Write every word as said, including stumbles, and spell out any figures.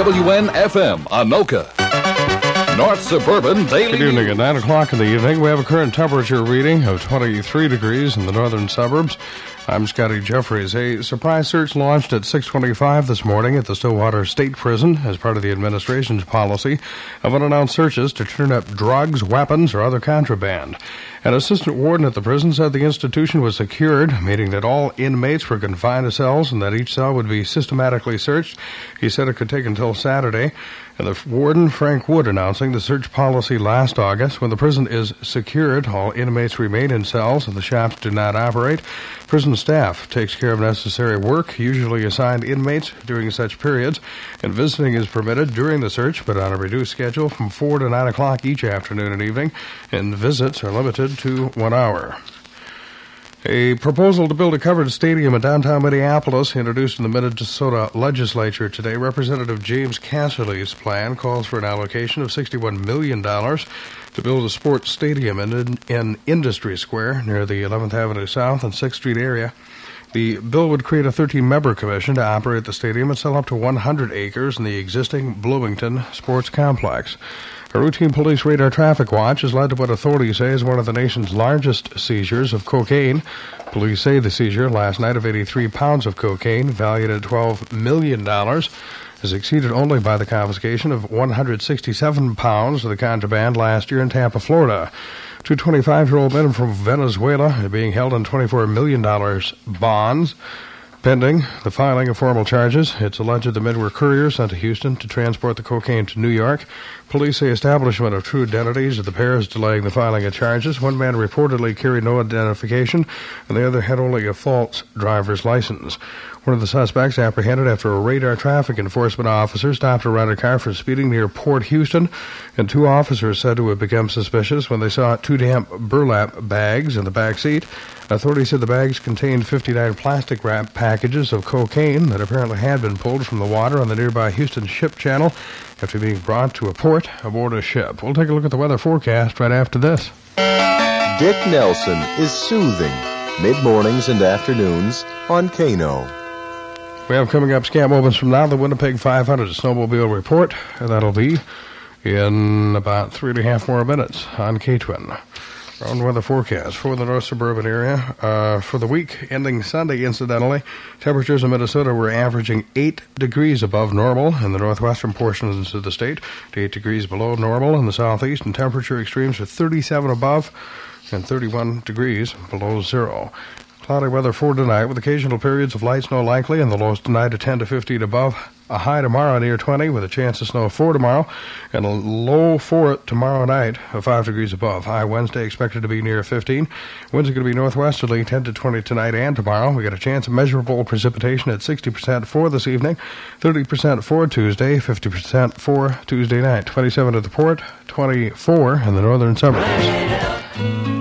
W N F M, Anoka. North Suburban Daily Good evening. News. At nine o'clock in the evening, we have a current temperature reading of twenty-three degrees in the northern suburbs. I'm Scotty Jeffries. A surprise search launched at six twenty-five this morning at the Stillwater State Prison as part of the administration's policy of unannounced searches to turn up drugs, weapons, or other contraband. An assistant warden at the prison said the institution was secured, meaning that all inmates were confined to cells and that each cell would be systematically searched. He said it could take until Saturday. And the warden, Frank Wood, announcing the search policy last August. When the prison is secured, all inmates remain in cells and the shops do not operate. Prison staff takes care of necessary work, usually assigned inmates during such periods, and visiting is permitted during the search, but on a reduced schedule from four to nine o'clock each afternoon and evening, and visits are limited to one hour. A proposal to build a covered stadium in downtown Minneapolis introduced in the Minnesota legislature today. Representative James Casserly's plan calls for an allocation of sixty-one million dollars to build a sports stadium in, in Industry Square near the eleventh Avenue South and sixth Street area. The bill would create a thirteen-member commission to operate the stadium and sell up to one hundred acres in the existing Bloomington Sports Complex. A routine police radar traffic watch has led to what authorities say is one of the nation's largest seizures of cocaine. Police say the seizure last night of eighty-three pounds of cocaine, valued at twelve million dollars, is exceeded only by the confiscation of one hundred sixty-seven pounds of the contraband last year in Tampa, Florida. Two twenty-five-year-old men from Venezuela are being held on twenty-four million dollars bonds. Pending the filing of formal charges, it's alleged the men were couriers sent to Houston to transport the cocaine to New York. Police say establishment of true identities of the pair is delaying the filing of charges. One man reportedly carried no identification, and the other had only a false driver's license. One of the suspects apprehended after a radar traffic enforcement officer stopped a rented car for speeding near Port Houston, and two officers said to have become suspicious when they saw two damp burlap bags in the back seat. Authorities said the bags contained fifty-nine plastic wrap packages of cocaine that apparently had been pulled from the water on the nearby Houston Ship Channel after being brought to a port aboard a ship. We'll take a look at the weather forecast right after this. Dick Nelson is soothing mid-mornings and afternoons on Kano. We have coming up scant moments from now the Winnipeg five hundred Snowmobile Report, and that'll be in about three and a half more minutes on K-Twin. Ground weather forecast for the North Suburban area. Uh, for the week ending Sunday, incidentally, temperatures in Minnesota were averaging eight degrees above normal in the northwestern portions of the state, to eight degrees below normal in the southeast, and temperature extremes are thirty-seven above and thirty-one degrees below zero. Cloudy weather for tonight with occasional periods of light snow likely, and the lows tonight are ten to fifteen above. A high tomorrow near twenty with a chance of snow for tomorrow, and a low for tomorrow night of five degrees above. High Wednesday expected to be near fifteen. Winds are going to be northwesterly ten to twenty tonight and tomorrow. We got a chance of measurable precipitation at sixty percent for this evening, thirty percent for Tuesday, fifty percent for Tuesday night. twenty-seven at the port, twenty-four in the northern suburbs.